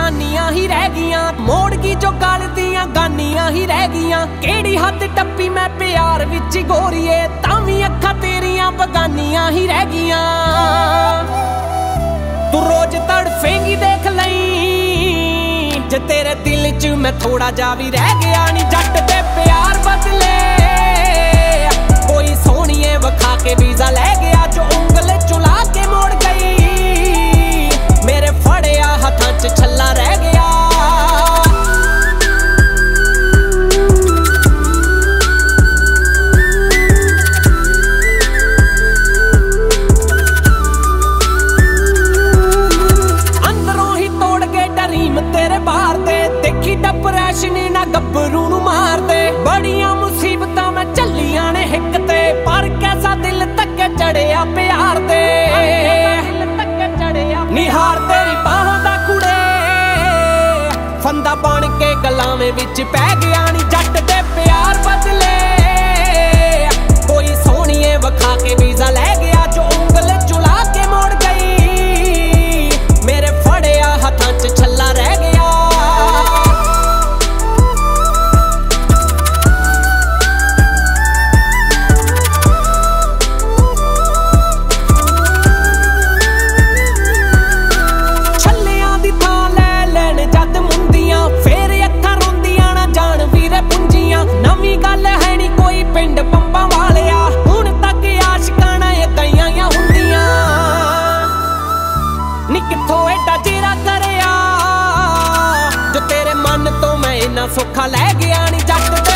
निशानियां ही रह गियां, मोड़ की जो गल दियां गानियां ही रह गियां। केड़ी हद टप्पी मैं प्यार विच गोरीए, तावी अखां तेरियां बगानियां ही रह गियां। तू रोज तड़फेंगी देख लई, जे तेरे दिल च मैं थोड़ा जा भी रह गया नी। जट दे प्यार बदले कोई सोहणिए वखा के वीजा लै गया, जो उंगल चुला के मोड़ गई मेरे फड़िया हथां च छल्ला रह गया। अंदरों ही तोड़ के डरीम तेरे बाहर दे, देखी डिप्रेशन ना गब्बरू नू मार दे। बड़ियां मुसीबतां मैं झल्लियां ने हिक ते, पर कैसा दिल तक चढ़िया प्यार दे। निहार तेरी बाहों दा कुड़े, फंदा बन के गलावे विच पै गया नी। जट दे प्यार बदले कोई सोहणिए वखा के वीजा लै गया, जो उंगल चुला के मोड़ गई मेरे फड़िया हथां च छल्ला रह गया। सुखा लै गया नी जट